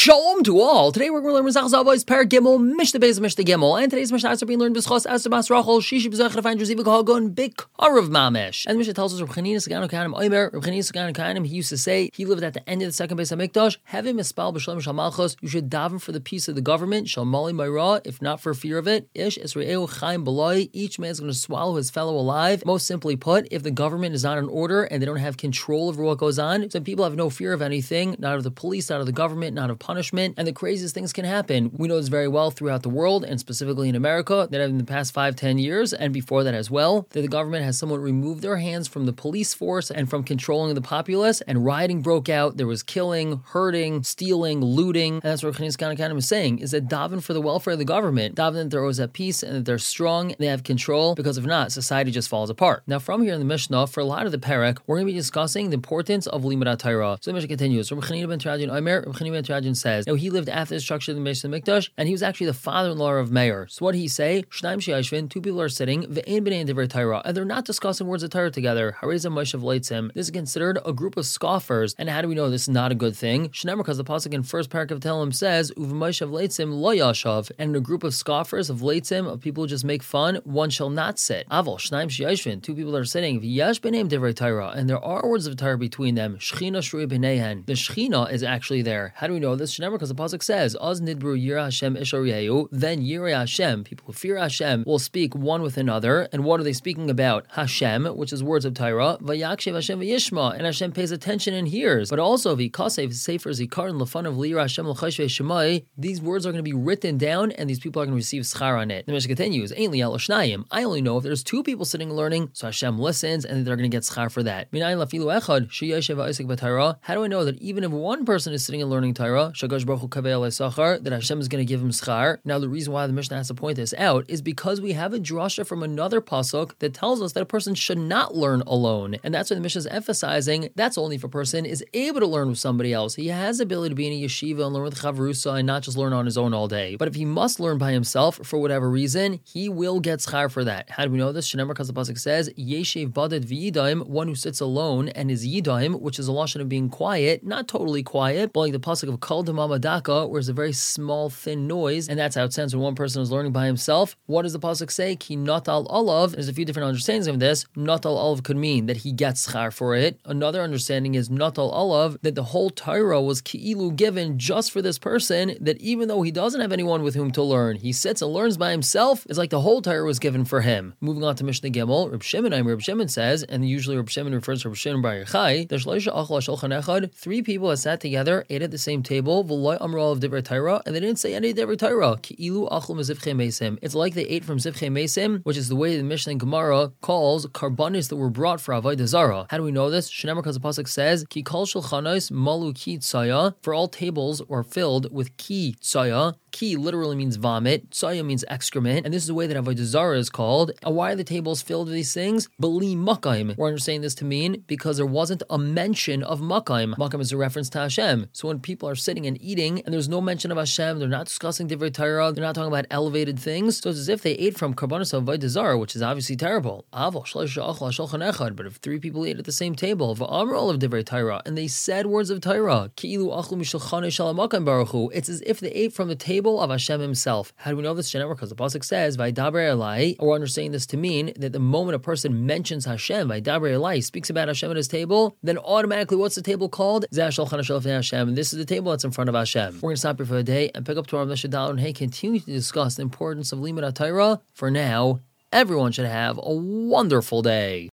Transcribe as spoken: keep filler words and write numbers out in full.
Shalom to all. Today we're going to learn Masechus Avos Per Gimel Mishnah Beis Mishnah Gimel, and today's Mishnah are being learned B'schos Esther Bas Rachel Shishi B'zechar Find Reziva Kahagon Bikarav Mamesh. And the Mishnah tells us Reb Chanina Saganu Kahanim Omer. Reb Chanina Saganu Kahanim, he used to say he lived at the end of the second Beis Hamikdash. Having mispal b'shalom shal malchus, you should daven for the peace of the government. Shal mali mayra, if not for fear of it. Ish Israel Chaim Baloi. Each man is going to swallow his fellow alive. Most simply put, if the government is not in order and they don't have control over what goes on, some people have no fear of anything, not of the police, not of the government, not of punishment, and the craziest things can happen. We know this very well throughout the world, and specifically in America, that in the past five, ten years, and before that as well, that the government has somewhat removed their hands from the police force and from controlling the populace, and rioting broke out. There was killing, hurting, stealing, looting, and that's what Chanis Kanakanim is saying, is that daven for the welfare of the government, daven that they're always at peace and that they're strong, and they have control, because if not, society just falls apart. Now from here in the Mishnah, for a lot of the Perek, we're going to be discussing the importance of Limud Torah. So the Mishnah continues. Reb Chanina ben Teradian Omer, Reb Chanina ben Teradian says, now he lived after the destruction of the Beis Hamikdash, and he was actually the father-in-law of Meir. So what did he say? Shnaim she'yashvin, two people are sitting, ve'ein b'nei divrei Torah, and they're not discussing words of Torah together. Hareza Moshev Leitzim. This is considered a group of scoffers, and how do we know this is not a good thing? Shneimar, because the pasuk in first parak of Tehillim says, Uv Moshev Leitzim lo yashav, and in a group of scoffers, of Leitzim, of people who just make fun, one shall not sit. Aval Shnaim she'yashvin, two people are sitting, v'yash b'nei divrei Torah, and there are words of Torah between them. Shechina shrui b'neihen. The Shechina is actually there. How do we know this? Shneimar, because the pasuk says, Az nidbru yira Hashem isharehu, then yirei Hashem, people who fear Hashem, will speak one with another. And what are they speaking about? Hashem, which is words of Torah, vayakshev Hashem v'yishma, and Hashem pays attention and hears. But also, v'kasev sefer zikaron lefanav liyira Hashem l'chashvei shemai, these words are going to be written down, and these people are going to receive schar on it. The Mishnah continues, Ein li al shnayim, I only know if there's two people sitting and learning, so Hashem listens, and they're going to get schar for that. Minayin lafilu echad sheyeshev ha'isek b'Torah. How do I know that even if one person is sitting and learning Torah, shagash baruch hu kavei alei sachar, that Hashem is going to give him schar? Now the reason why the Mishnah has to point this out is because we have a drasha from another pasuk that tells us that a person should not learn alone, and that's why the Mishnah is emphasizing that's only if a person is able to learn with somebody else. He has the ability to be in a yeshiva and learn with chavrusa and not just learn on his own all day. But if he must learn by himself for whatever reason, he will get schar for that. How do we know this? Shneimar, because the pasuk says yeshev baded v'yidaim, one who sits alone and is yidaim, which is a lashon of being quiet, not totally quiet, but like the pasuk of kol demamadaka, where it's a very small, thin noise, and that's how it sounds when one person is learning by himself. What does the pasuk say? Ki natal olav. There's a few different understandings of this. Natal olav could mean that he gets schar for it. Another understanding is natal olav, that the whole Torah was ki'ilu given just for this person, that even though he doesn't have anyone with whom to learn, he sits and learns by himself. It's like the whole Torah was given for him. Moving on to Mishnah Gimel, Reb Shimon, Reb Shimon says, and usually Reb Shimon refers to Reb Shimon bar Yochai, there's shloisha achal shulchan echad, three people have sat together, ate at the same table, v'loy amro of divrei Torah, and they didn't say any divrei Torah. Ki'ilu achlu mezivchei mesim. It's like they ate from zivchei mesim, which is the way the Mishnah and Gemara calls karbanis that were brought for avodah zarah. How do we know this? Shneimar, because the pasuk says, Ki kol shulchanos malu ki tsaya, for all tables were filled with ki tsaya. Ki literally means vomit, tsaya means excrement, and this is the way that avodah zarah is called. And why are the tables filled with these things? Beli makayim. We're understanding this to mean because there wasn't a mention of makayim. Makayim is a reference to Hashem. So when people are sitting and eating, and there's no mention of Hashem, they're not discussing divrei Torah, they're not talking about elevated things, so it's as if they ate from karbanos avodah zarah, which is obviously terrible. But if three people ate at the same table, all of divrei Torah, and they said words of Torah, it's as if they ate from the table of Hashem himself. How do we know this? Because the pasuk says, "Vaydaber Elai," or we're understanding this to mean that the moment a person mentions Hashem, Vaydaber Elai, speaks about Hashem at his table, then automatically what's the table called? Hashem. This is the table that's in front of Hashem. We're going to stop here for the day and pick up tomorrow. And hey, continue to discuss the importance of Limud Torah. For now, everyone should have a wonderful day.